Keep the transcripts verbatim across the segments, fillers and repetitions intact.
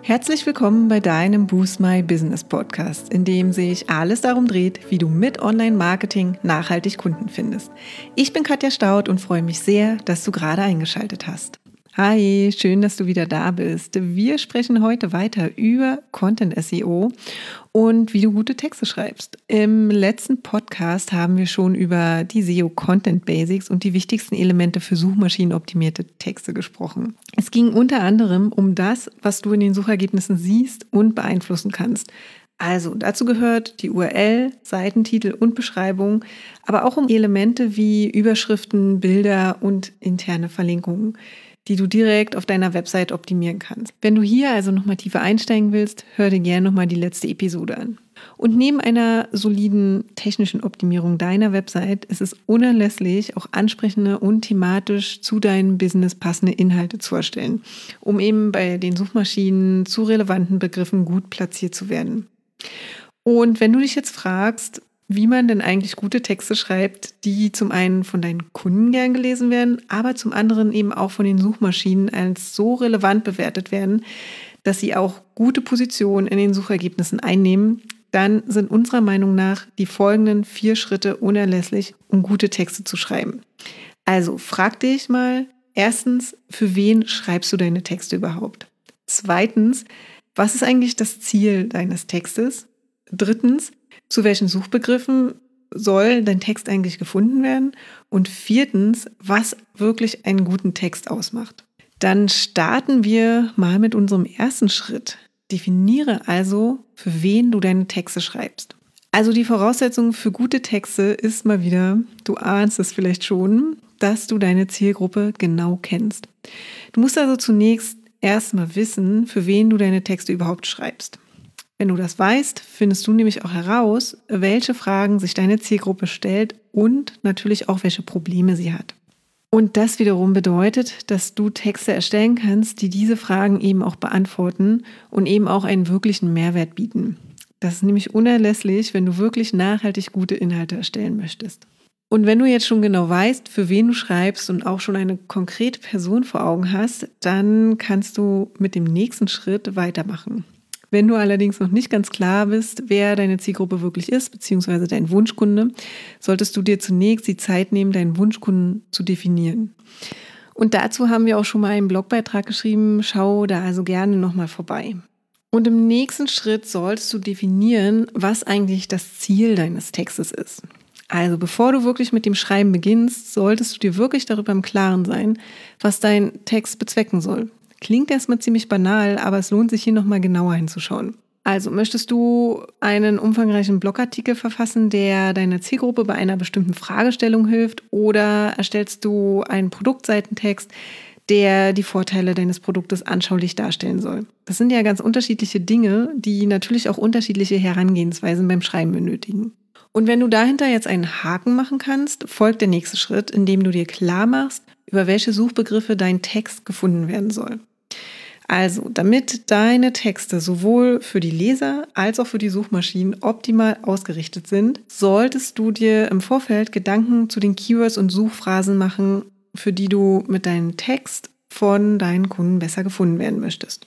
Herzlich willkommen bei deinem Boost My Business Podcast, in dem sich alles darum dreht, wie du mit Online-Marketing nachhaltig Kunden findest. Ich bin Katja Staud und freue mich sehr, dass du gerade eingeschaltet hast. Hi, schön, dass du wieder da bist. Wir sprechen heute weiter über Content S E O und wie du gute Texte schreibst. Im letzten Podcast haben wir schon über die S E O Content Basics und die wichtigsten Elemente für suchmaschinenoptimierte Texte gesprochen. Es ging unter anderem um das, was du in den Suchergebnissen siehst und beeinflussen kannst. Also dazu gehört die U R L, Seitentitel und Beschreibung, aber auch um Elemente wie Überschriften, Bilder und interne Verlinkungen, die du direkt auf deiner Website optimieren kannst. Wenn du hier also nochmal tiefer einsteigen willst, hör dir gerne nochmal die letzte Episode an. Und neben einer soliden technischen Optimierung deiner Website ist es unerlässlich, auch ansprechende und thematisch zu deinem Business passende Inhalte zu erstellen, um eben bei den Suchmaschinen zu relevanten Begriffen gut platziert zu werden. Und wenn du dich jetzt fragst, wie man denn eigentlich gute Texte schreibt, die zum einen von deinen Kunden gern gelesen werden, aber zum anderen eben auch von den Suchmaschinen als so relevant bewertet werden, dass sie auch gute Positionen in den Suchergebnissen einnehmen, dann sind unserer Meinung nach die folgenden vier Schritte unerlässlich, um gute Texte zu schreiben. Also frag dich mal, erstens, für wen schreibst du deine Texte überhaupt? Zweitens, was ist eigentlich das Ziel deines Textes? Drittens, zu welchen Suchbegriffen soll dein Text eigentlich gefunden werden? Und viertens, was wirklich einen guten Text ausmacht? Dann starten wir mal mit unserem ersten Schritt. Definiere also, für wen du deine Texte schreibst. Also die Voraussetzung für gute Texte ist mal wieder, du ahnst es vielleicht schon, dass du deine Zielgruppe genau kennst. Du musst also zunächst erstmal wissen, für wen du deine Texte überhaupt schreibst. Wenn du das weißt, findest du nämlich auch heraus, welche Fragen sich deine Zielgruppe stellt und natürlich auch, welche Probleme sie hat. Und das wiederum bedeutet, dass du Texte erstellen kannst, die diese Fragen eben auch beantworten und eben auch einen wirklichen Mehrwert bieten. Das ist nämlich unerlässlich, wenn du wirklich nachhaltig gute Inhalte erstellen möchtest. Und wenn du jetzt schon genau weißt, für wen du schreibst und auch schon eine konkrete Person vor Augen hast, dann kannst du mit dem nächsten Schritt weitermachen. Wenn du allerdings noch nicht ganz klar bist, wer deine Zielgruppe wirklich ist, beziehungsweise dein Wunschkunde, solltest du dir zunächst die Zeit nehmen, deinen Wunschkunden zu definieren. Und dazu haben wir auch schon mal einen Blogbeitrag geschrieben, schau da also gerne nochmal vorbei. Und im nächsten Schritt solltest du definieren, was eigentlich das Ziel deines Textes ist. Also bevor du wirklich mit dem Schreiben beginnst, solltest du dir wirklich darüber im Klaren sein, was dein Text bezwecken soll. Klingt erstmal ziemlich banal, aber es lohnt sich hier nochmal genauer hinzuschauen. Also möchtest du einen umfangreichen Blogartikel verfassen, der deiner Zielgruppe bei einer bestimmten Fragestellung hilft, oder erstellst du einen Produktseitentext, der die Vorteile deines Produktes anschaulich darstellen soll? Das sind ja ganz unterschiedliche Dinge, die natürlich auch unterschiedliche Herangehensweisen beim Schreiben benötigen. Und wenn du dahinter jetzt einen Haken machen kannst, folgt der nächste Schritt, indem du dir klar machst, über welche Suchbegriffe dein Text gefunden werden soll. Also, damit deine Texte sowohl für die Leser als auch für die Suchmaschinen optimal ausgerichtet sind, solltest du dir im Vorfeld Gedanken zu den Keywords und Suchphrasen machen, für die du mit deinem Text von deinen Kunden besser gefunden werden möchtest.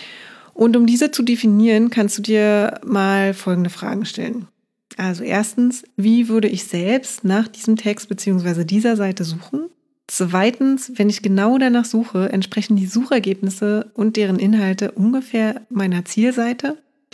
Und um diese zu definieren, kannst du dir mal folgende Fragen stellen. Also erstens, wie würde ich selbst nach diesem Text bzw. dieser Seite suchen? Zweitens, wenn ich genau danach suche, entsprechen die Suchergebnisse und deren Inhalte ungefähr meiner Zielseite?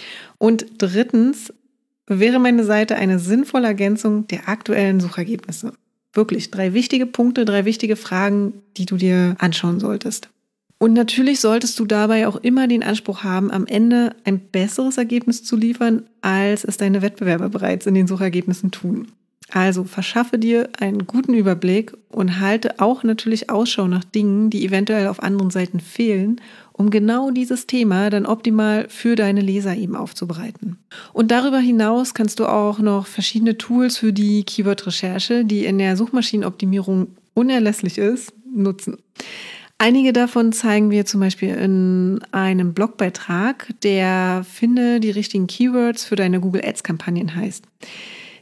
Und drittens, wäre meine Seite eine sinnvolle Ergänzung der aktuellen Suchergebnisse? Wirklich drei wichtige Punkte, drei wichtige Fragen, die du dir anschauen solltest. Und natürlich solltest du dabei auch immer den Anspruch haben, am Ende ein besseres Ergebnis zu liefern, als es deine Wettbewerber bereits in den Suchergebnissen tun. Also verschaffe dir einen guten Überblick und halte auch natürlich Ausschau nach Dingen, die eventuell auf anderen Seiten fehlen, um genau dieses Thema dann optimal für deine Leser eben aufzubereiten. Und darüber hinaus kannst du auch noch verschiedene Tools für die Keyword-Recherche, die in der Suchmaschinenoptimierung unerlässlich ist, nutzen. Einige davon zeigen wir zum Beispiel in einem Blogbeitrag, der Finde die richtigen Keywords für deine Google Ads Kampagnen heißt.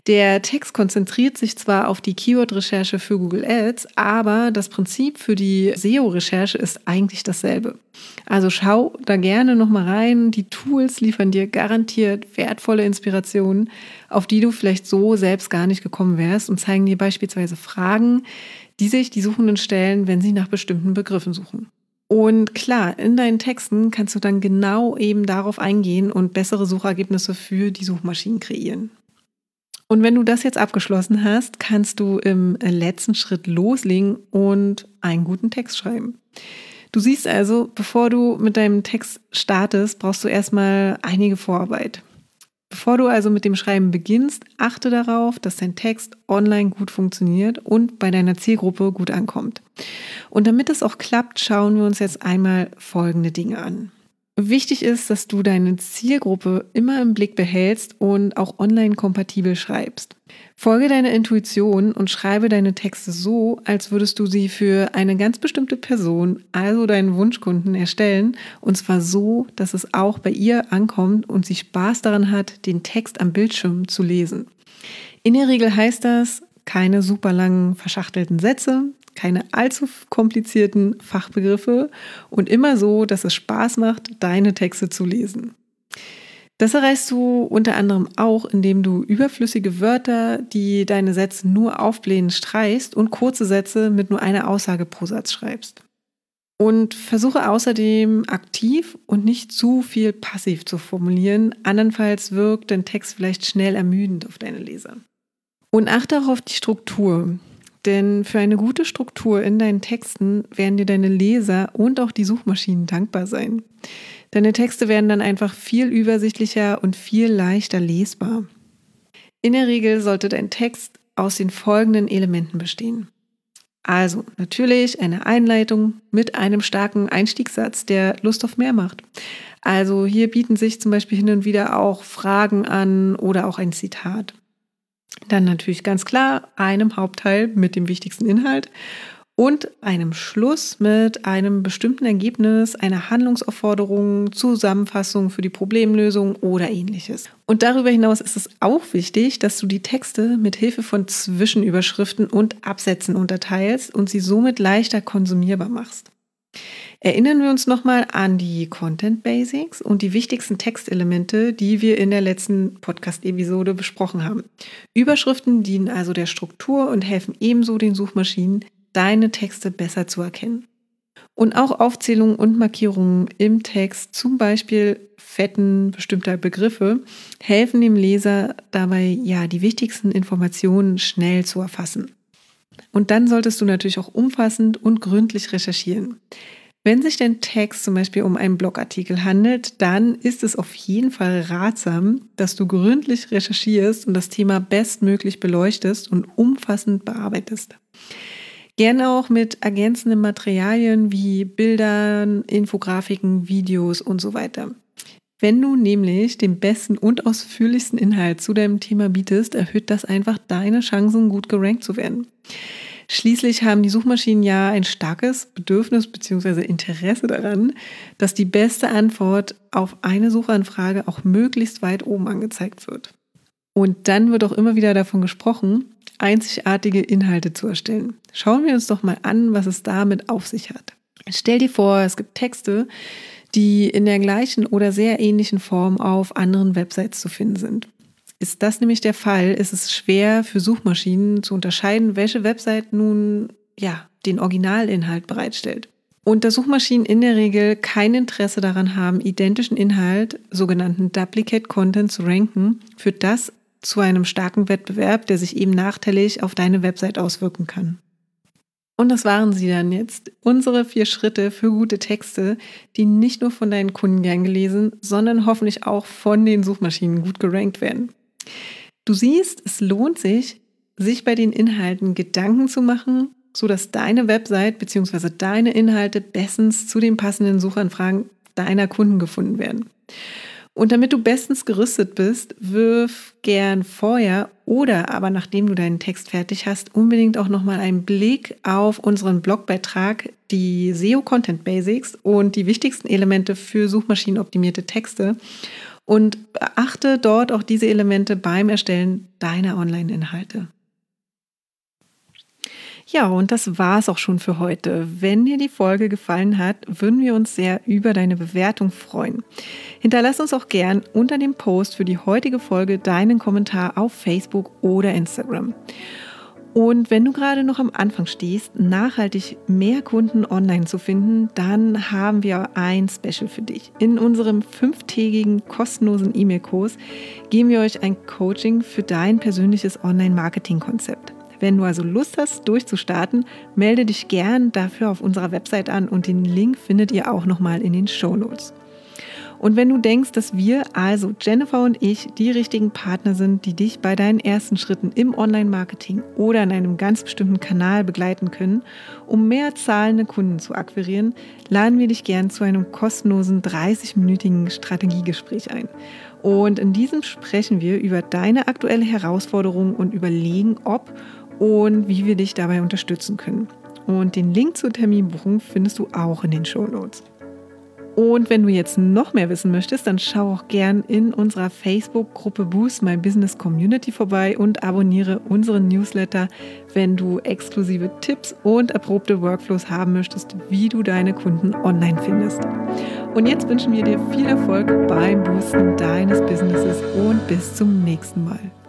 Der Text konzentriert sich zwar auf die Keyword-Recherche für Google Ads, aber das Prinzip für die S E O-Recherche ist eigentlich dasselbe. Also schau da gerne nochmal rein. Die Tools liefern dir garantiert wertvolle Inspirationen, auf die du vielleicht so selbst gar nicht gekommen wärst und zeigen dir beispielsweise Fragen, die sich die Suchenden stellen, wenn sie nach bestimmten Begriffen suchen. Und klar, in deinen Texten kannst du dann genau eben darauf eingehen und bessere Suchergebnisse für die Suchmaschinen kreieren. Und wenn du das jetzt abgeschlossen hast, kannst du im letzten Schritt loslegen und einen guten Text schreiben. Du siehst also, bevor du mit deinem Text startest, brauchst du erstmal einige Vorarbeit. Bevor du also mit dem Schreiben beginnst, achte darauf, dass dein Text online gut funktioniert und bei deiner Zielgruppe gut ankommt. Und damit es auch klappt, schauen wir uns jetzt einmal folgende Dinge an. Wichtig ist, dass du deine Zielgruppe immer im Blick behältst und auch online kompatibel schreibst. Folge deiner Intuition und schreibe deine Texte so, als würdest du sie für eine ganz bestimmte Person, also deinen Wunschkunden, erstellen. Und zwar so, dass es auch bei ihr ankommt und sie Spaß daran hat, den Text am Bildschirm zu lesen. In der Regel heißt das, keine super langen, verschachtelten Sätze, keine allzu komplizierten Fachbegriffe und immer so, dass es Spaß macht, deine Texte zu lesen. Das erreichst du unter anderem auch, indem du überflüssige Wörter, die deine Sätze nur aufblähen, streichst und kurze Sätze mit nur einer Aussage pro Satz schreibst. Und versuche außerdem aktiv und nicht zu viel passiv zu formulieren, andernfalls wirkt dein Text vielleicht schnell ermüdend auf deine Leser. Und achte auch auf die Struktur. Denn für eine gute Struktur in deinen Texten werden dir deine Leser und auch die Suchmaschinen dankbar sein. Deine Texte werden dann einfach viel übersichtlicher und viel leichter lesbar. In der Regel sollte dein Text aus den folgenden Elementen bestehen. Also natürlich eine Einleitung mit einem starken Einstiegssatz, der Lust auf mehr macht. Also hier bieten sich zum Beispiel hin und wieder auch Fragen an oder auch ein Zitat. Dann natürlich ganz klar einem Hauptteil mit dem wichtigsten Inhalt und einem Schluss mit einem bestimmten Ergebnis, einer Handlungsaufforderung, Zusammenfassung für die Problemlösung oder ähnliches. Und darüber hinaus ist es auch wichtig, dass du die Texte mit Hilfe von Zwischenüberschriften und Absätzen unterteilst und sie somit leichter konsumierbar machst. Erinnern wir uns nochmal an die Content Basics und die wichtigsten Textelemente, die wir in der letzten Podcast-Episode besprochen haben. Überschriften dienen also der Struktur und helfen ebenso den Suchmaschinen, deine Texte besser zu erkennen. Und auch Aufzählungen und Markierungen im Text, zum Beispiel Fetten bestimmter Begriffe, helfen dem Leser dabei, ja, die wichtigsten Informationen schnell zu erfassen. Und dann solltest du natürlich auch umfassend und gründlich recherchieren. Wenn sich dein Text zum Beispiel um einen Blogartikel handelt, dann ist es auf jeden Fall ratsam, dass du gründlich recherchierst und das Thema bestmöglich beleuchtest und umfassend bearbeitest. Gerne auch mit ergänzenden Materialien wie Bildern, Infografiken, Videos und so weiter. Wenn du nämlich den besten und ausführlichsten Inhalt zu deinem Thema bietest, erhöht das einfach deine Chancen, gut gerankt zu werden. Schließlich haben die Suchmaschinen ja ein starkes Bedürfnis bzw. Interesse daran, dass die beste Antwort auf eine Suchanfrage auch möglichst weit oben angezeigt wird. Und dann wird auch immer wieder davon gesprochen, einzigartige Inhalte zu erstellen. Schauen wir uns doch mal an, was es damit auf sich hat. Stell dir vor, es gibt Texte, die in der gleichen oder sehr ähnlichen Form auf anderen Websites zu finden sind. Ist das nämlich der Fall, ist es schwer für Suchmaschinen zu unterscheiden, welche Website nun ja, den Originalinhalt bereitstellt. Und da Suchmaschinen in der Regel kein Interesse daran haben, identischen Inhalt, sogenannten Duplicate Content, zu ranken, führt das zu einem starken Wettbewerb, der sich eben nachteilig auf deine Website auswirken kann. Und das waren sie dann jetzt, unsere vier Schritte für gute Texte, die nicht nur von deinen Kunden gern gelesen, sondern hoffentlich auch von den Suchmaschinen gut gerankt werden. Du siehst, es lohnt sich, sich bei den Inhalten Gedanken zu machen, sodass deine Website bzw. deine Inhalte bestens zu den passenden Suchanfragen deiner Kunden gefunden werden. Und damit du bestens gerüstet bist, wirf gern vorher oder aber nachdem du deinen Text fertig hast, unbedingt auch nochmal einen Blick auf unseren Blogbeitrag, die S E O Content Basics und die wichtigsten Elemente für suchmaschinenoptimierte Texte. Und beachte dort auch diese Elemente beim Erstellen deiner Online-Inhalte. Ja, und das war's auch schon für heute. Wenn dir die Folge gefallen hat, würden wir uns sehr über deine Bewertung freuen. Hinterlass uns auch gern unter dem Post für die heutige Folge deinen Kommentar auf Facebook oder Instagram. Und wenn du gerade noch am Anfang stehst, nachhaltig mehr Kunden online zu finden, dann haben wir ein Special für dich. In unserem fünftägigen kostenlosen E-Mail-Kurs geben wir euch ein Coaching für dein persönliches Online-Marketing-Konzept. Wenn du also Lust hast, durchzustarten, melde dich gern dafür auf unserer Website an und den Link findet ihr auch nochmal in den Shownotes. Und wenn du denkst, dass wir, also Jennifer und ich, die richtigen Partner sind, die dich bei deinen ersten Schritten im Online-Marketing oder in einem ganz bestimmten Kanal begleiten können, um mehr zahlende Kunden zu akquirieren, laden wir dich gern zu einem kostenlosen dreißig-minütigen Strategiegespräch ein. Und in diesem sprechen wir über deine aktuelle Herausforderung und überlegen, ob und wie wir dich dabei unterstützen können. Und den Link zur Terminbuchung findest du auch in den Shownotes. Und wenn du jetzt noch mehr wissen möchtest, dann schau auch gern in unserer Facebook-Gruppe Boost My Business Community vorbei und abonniere unseren Newsletter, wenn du exklusive Tipps und erprobte Workflows haben möchtest, wie du deine Kunden online findest. Und jetzt wünschen wir dir viel Erfolg beim Boosten deines Businesses und bis zum nächsten Mal.